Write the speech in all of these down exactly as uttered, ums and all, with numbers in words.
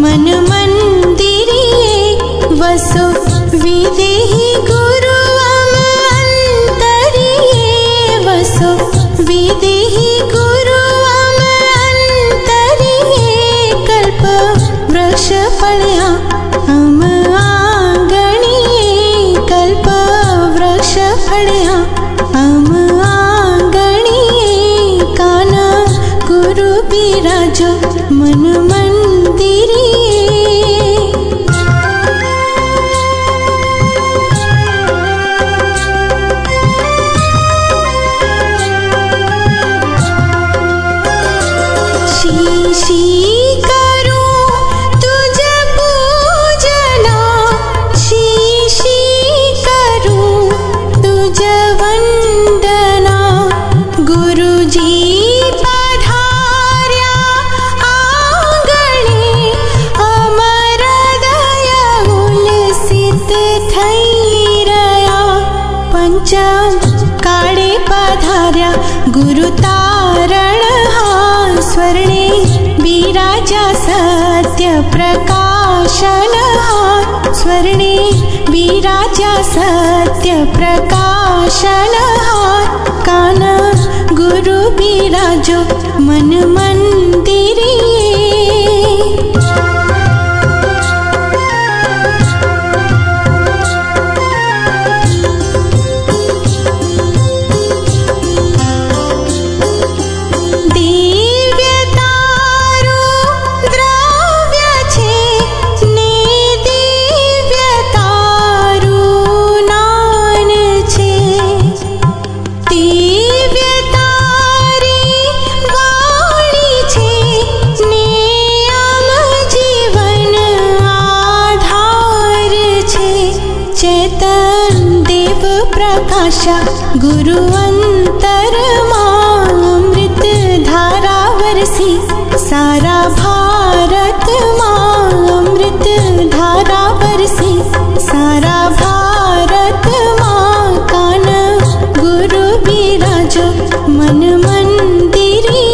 मन मंदिरिये वसो विदेहि गुरु अंतरिये वसो विदेहि गुरु अंतरिये कल्प वृक्ष फल्या हम आंगणिये कल्प वृक्ष फल्या हम आंगणिये काना गुरु बिराजो मन मंदिरिये। शीशी करूं तुझ पूजना शीशी करूं तुझ वंदना गुरुजी पधार्या आंगणे अमर दय उल्सित थई रया पंचम काळे पधार्या गुरु तारण स्वर्णे बिराजा सत्य प्रकाशन स्वर्णे बिराजा सत्य प्रकाशन कान गुरु बिराजो मन मंदिरिये। चेतन देव प्रकाशा गुरु अंतरमा अमृत धारा वरसी सारा भारत माँ अमृत धारा वरसी सारा भारत माँ कान गुरु बिराजो मन मंदिरिये।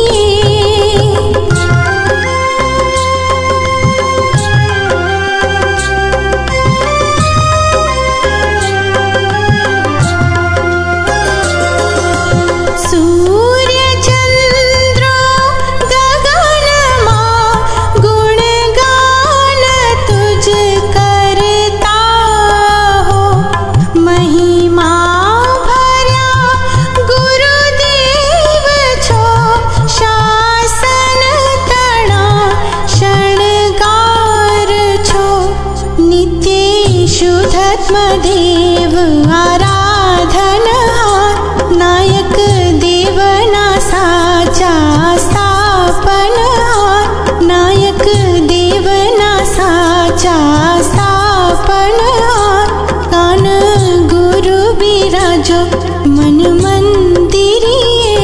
शुद्धात्मदेव आराधन नायक देवना साचा स्थापन नायक देवना साचा स्थापन कान गुरु बिराजो मन मंदिरिये।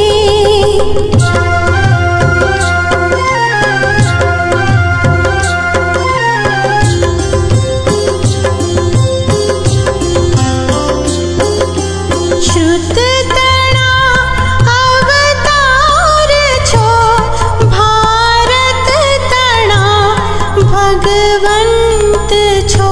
भगवंत छो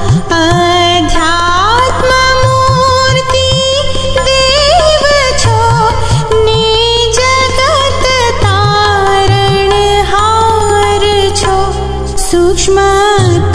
अध्यात्म मूर्ति देव छो ने जगत तारण हार छो सूक्ष्म